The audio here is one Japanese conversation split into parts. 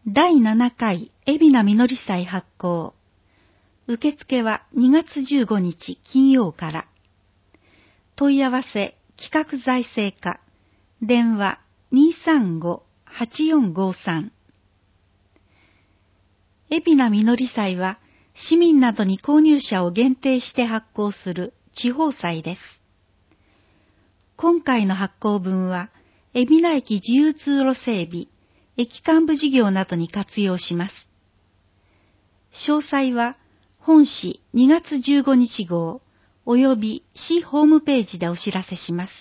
第7回海老名みのり祭発行。受付は2月15日金曜から。問い合わせ企画財政課。電話 235-8453。海老名みのり祭は市民などに購入者を限定して発行する地方祭です。今回の発行分は海老名駅自由通路整備、駅間部事業などに活用します。詳細は本誌2月15日号および市ホームページでお知らせします。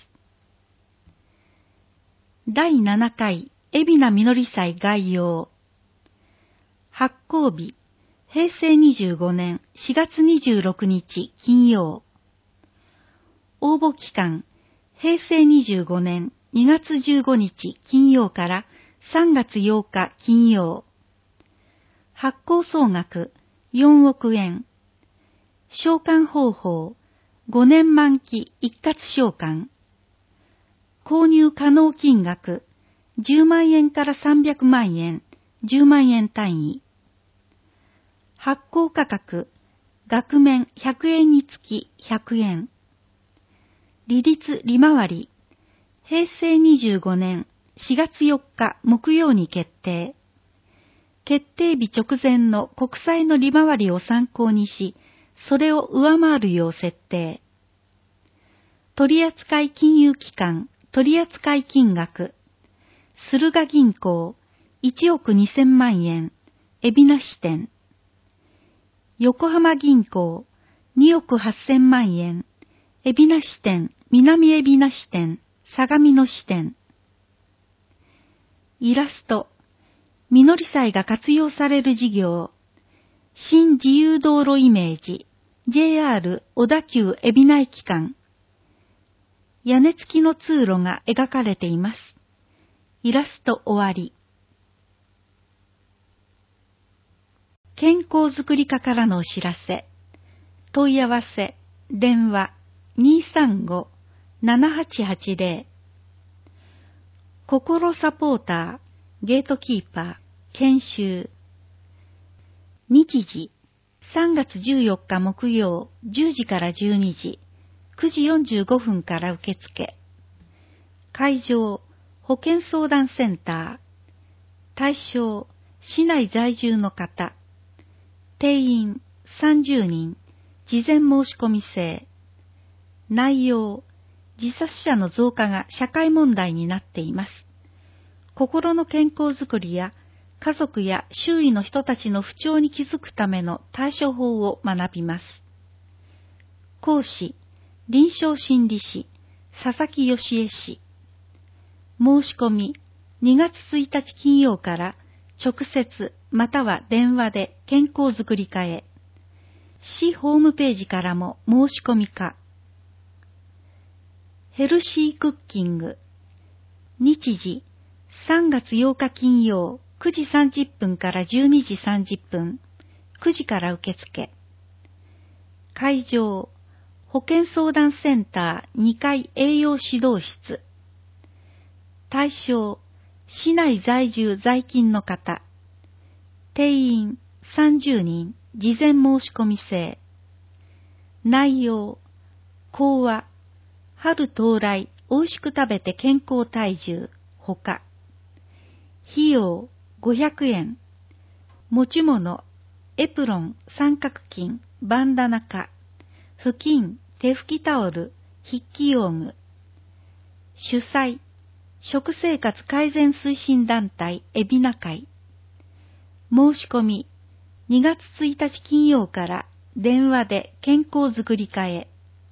第7回海老名みのり祭概要。発行日平成25年4月26日金曜。応募期間平成25年2月15日金曜から3月8日金曜。発行総額4億円。償還方法5年満期一括償還。購入可能金額10万円から300万円、10万円単位。発行価格額面100円につき100円。利率利回り平成25年4月4日木曜に決定。決定日直前の国債の利回りを参考にし、それを上回るよう設定。取扱金融機関取扱金額駿河銀行1億2000万円海老名支店。横浜銀行2億8000万円海老名支店南海老名支店相模野支店。イラスト、みのり祭が活用される事業、新自由道路イメージ、JR 小田急海老名駅間。屋根付きの通路が描かれています。イラスト終わり。健康づくり課からのお知らせ。問い合わせ、電話 235-7880。心サポーター、ゲートキーパー、研修。日時、3月14日木曜10時から12時、9時45分から受付。会場、保健相談センター。対象、市内在住の方。定員30人、事前申し込み制。内容、自殺者の増加が社会問題になっています。心の健康づくりや家族や周囲の人たちの不調に気づくための対処法を学びます。講師、臨床心理士、佐々木義恵氏。申し込み、2月1日金曜から直接または電話で健康づくり課へ。市ホームページからも申し込み可。ヘルシークッキング。日時、3月8日金曜9時30分から12時30分、9時から受付。会場、保健相談センター2階栄養指導室。対象、市内在住在勤の方。定員30人、事前申し込み制。内容、講話、春到来、おいしく食べて健康体重、ほか。費用、500円。持ち物、エプロン、三角巾、バンダナカ、布巾、手拭きタオル、筆記用具。主催、食生活改善推進団体、海老名会。申し込み、2月1日金曜から電話で健康づくり課へ。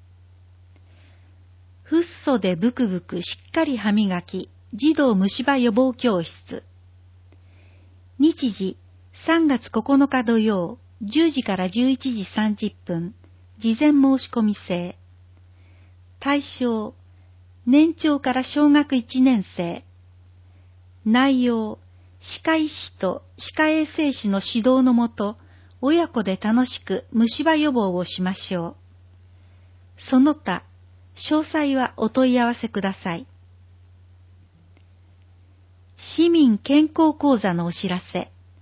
フッ素でブクブクしっかり歯磨き、児童虫歯予防教室。日時、3月9日土曜、10時から11時30分、事前申し込み制。対象、年長から小学1年生。内容、歯科医師と歯科衛生士の指導のもと、親子で楽しく虫歯予防をしましょう。その他、詳細はお問い合わせください。市民健康講座のお知らせ。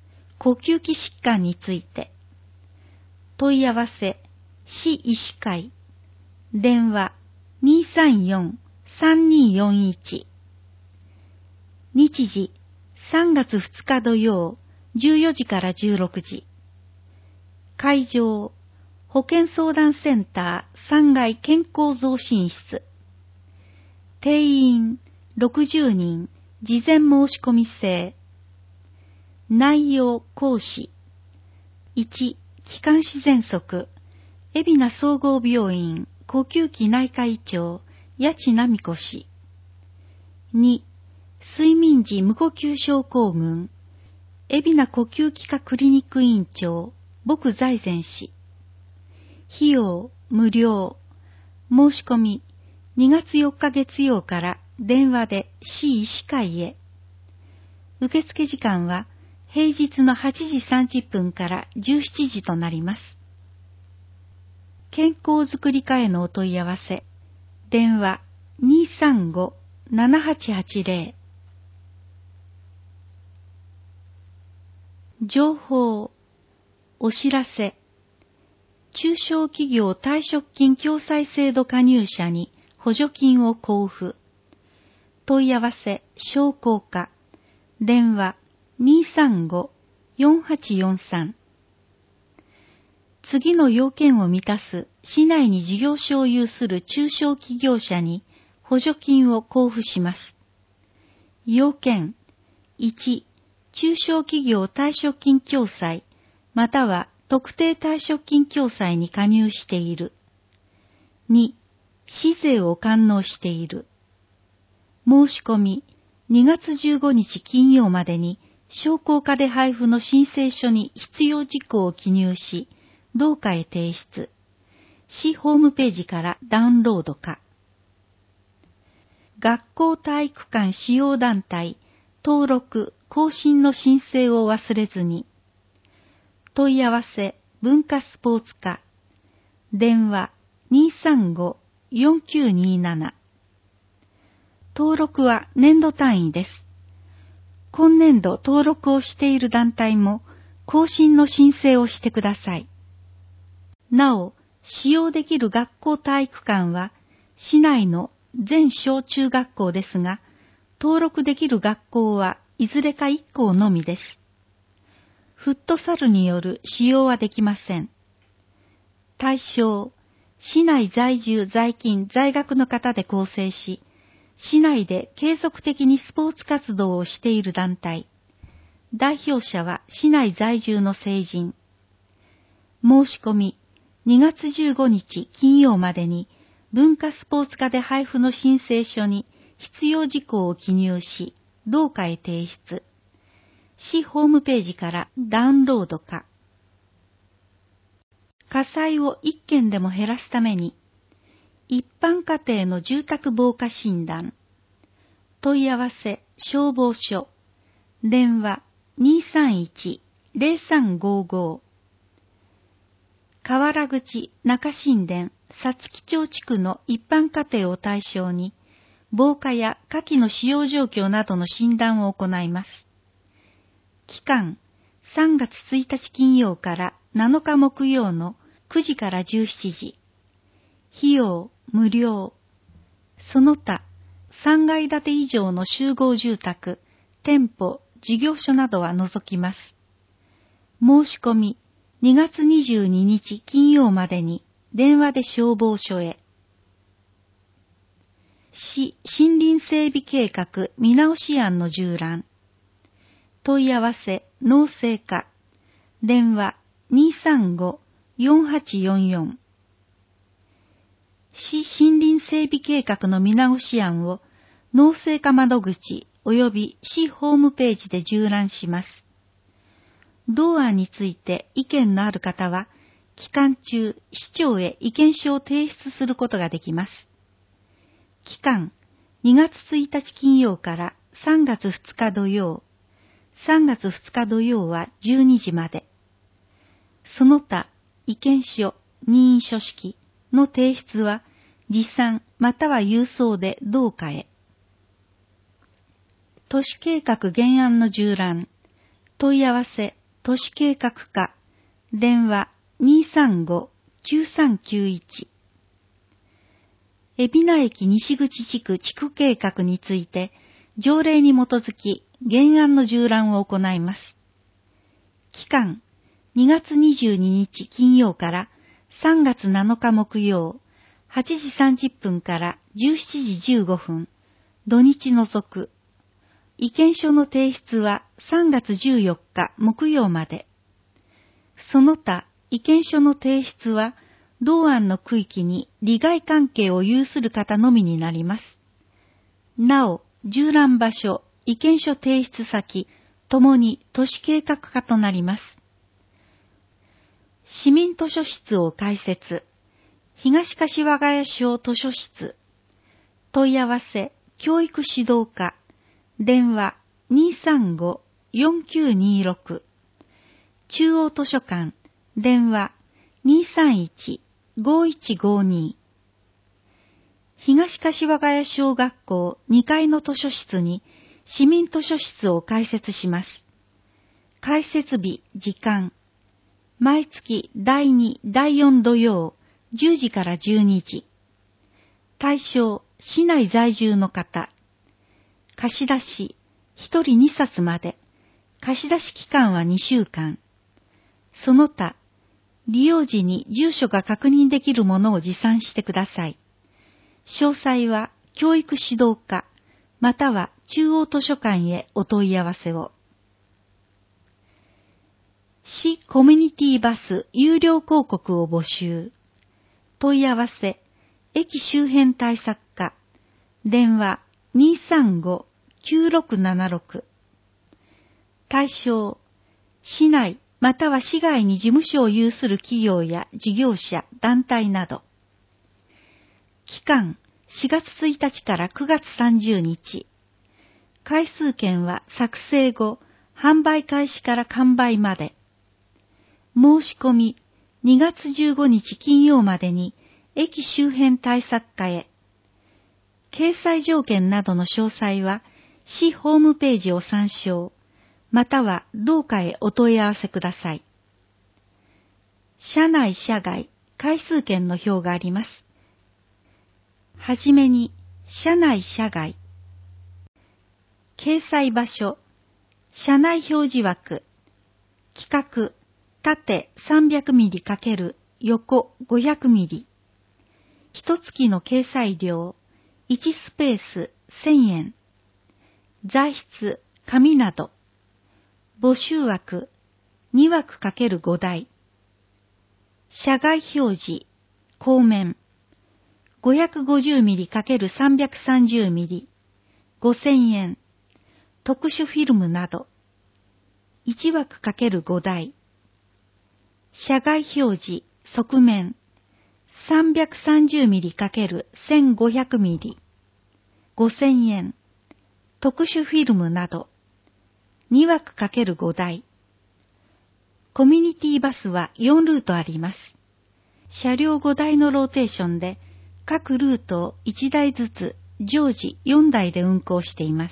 呼吸器疾患について。問い合わせ、市医師会。電話、234-3241。日時、3月2日土曜、14時から16時。会場、保健相談センター3階健康増進室。定員60人、事前申し込み制。内容講師。1、気管支喘息、海老名総合病院呼吸器内科医長、八千奈美子氏。2、睡眠時無呼吸症候群、海老名呼吸器科クリニック院長、僕財前氏。費用無料。申し込み2月4日月曜から電話で市医師会へ。受付時間は平日の8時30分から17時となります。健康づくり課へのお問い合わせ。電話 235-7880。情報、お知らせ。中小企業退職金共済制度加入者に補助金を交付。問い合わせ、商工課。電話235-4843。次の要件を満たす市内に事業所を有する中小企業者に補助金を交付します。要件1、中小企業退職金共済または特定退職金共済に加入している。2、市税を完納している。申し込み2月15日金曜までに商工課で配布の申請書に必要事項を記入し、同課へ提出。市ホームページからダウンロードか。学校体育館使用団体登録更新の申請を忘れずに。問い合わせ文化スポーツ課。電話235-4927。登録は年度単位です。今年度登録をしている団体も更新の申請をしてください。なお、使用できる学校体育館は市内の全小中学校ですが、登録できる学校はいずれか1校のみです。フットサルによる使用はできません。対象、市内在住在勤在学の方で構成し、市内で継続的にスポーツ活動をしている団体。代表者は市内在住の成人。申し込み2月15日金曜までに文化スポーツ課で配布の申請書に必要事項を記入し、同課へ提出。市ホームページからダウンロードか。火災を1件でも減らすために、一般家庭の住宅防火診断。問い合わせ、消防署。電話231-0355。河原口中新田皐月町地区の一般家庭を対象に、防火や火器の使用状況などの診断を行います。期間、3月1日金曜から7日木曜の9時から17時。費用無料。その他、3階建て以上の集合住宅、店舗、事業所などは除きます。申し込み2月22日金曜までに電話で消防署へ。市森林整備計画見直し案の従覧。問い合わせ農政課。電話235-4844。市森林整備計画の見直し案を農政課窓口及び市ホームページで従覧します。同案について意見のある方は、期間中、市長へ意見書を提出することができます。期間、2月1日金曜から3月2日土曜。3月2日土曜は12時まで。その他、意見書、任意書式の提出は、持参または郵送で同課へ。都市計画原案の従覧。問い合わせ、 都市計画課、電話 235-9391。海老名駅西口地区地区計画について、条例に基づき原案の縦覧を行います。期間、2月22日金曜から3月7日木曜、8時30分から17時15分、土日除く。意見書の提出は3月14日木曜まで。その他、意見書の提出は、同案の区域に利害関係を有する方のみになります。なお、縦覧場所、意見書提出先、ともに都市計画課となります。市民図書室を開設。東柏ヶ谷小図書室。問い合わせ、教育指導課。電話235-4926。中央図書館。電話231-5152。東柏ヶ谷小学校2階の図書室に市民図書室を開設します。開設日、時間。毎月第2、第4土曜、10時から12時。対象、市内在住の方。貸し出し、1人2冊まで。貸し出し期間は2週間。その他、利用時に住所が確認できるものを持参してください。詳細は教育指導課、または中央図書館へお問い合わせを。市コミュニティバス有料広告を募集。問い合わせ、駅周辺対策課、電話235-9676。対象、市内または市外に事務所を有する企業や事業者、団体など。期間、4月1日から9月30日。回数券は作成後、販売開始から完売まで。申し込み、2月15日金曜までに、駅周辺対策課へ。掲載条件などの詳細は、市ホームページを参照。または同課へお問い合わせください。車内車外、回数券の表があります。はじめに、車内車外。掲載場所、車内表示枠。規格、縦300ミリ×横500ミリ。一月の掲載料、1スペース1000円。材質、紙など。募集枠、2枠×5台。車外表示、後面。550ミリ×330ミリ。5000円。特殊フィルムなど。1枠×5台。車外表示、側面。330ミリ×1500ミリ。5000円。特殊フィルムなど。2枠×5台。コミュニティバスは4ルートあります。車両5台のローテーションで、各ルートを1台ずつ常時4台で運行しています。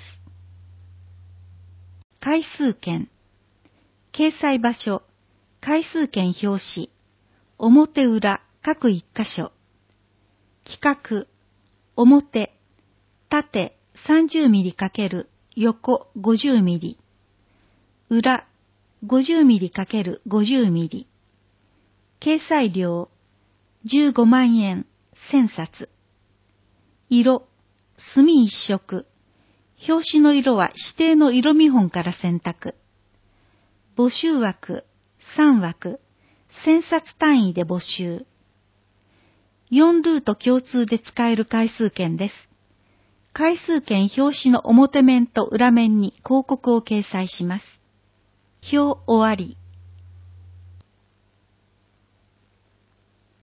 回数券。掲載場所、回数券表紙、表裏各1箇所。規格、表、縦30ミリ×横50ミリ。裏、50ミリ×50ミリ。掲載料、15万円、1000冊。色、墨一色。表紙の色は指定の色見本から選択。募集枠、3枠、1000冊単位で募集。4ルート共通で使える回数券です。回数券表紙の表面と裏面に広告を掲載します。表終わり。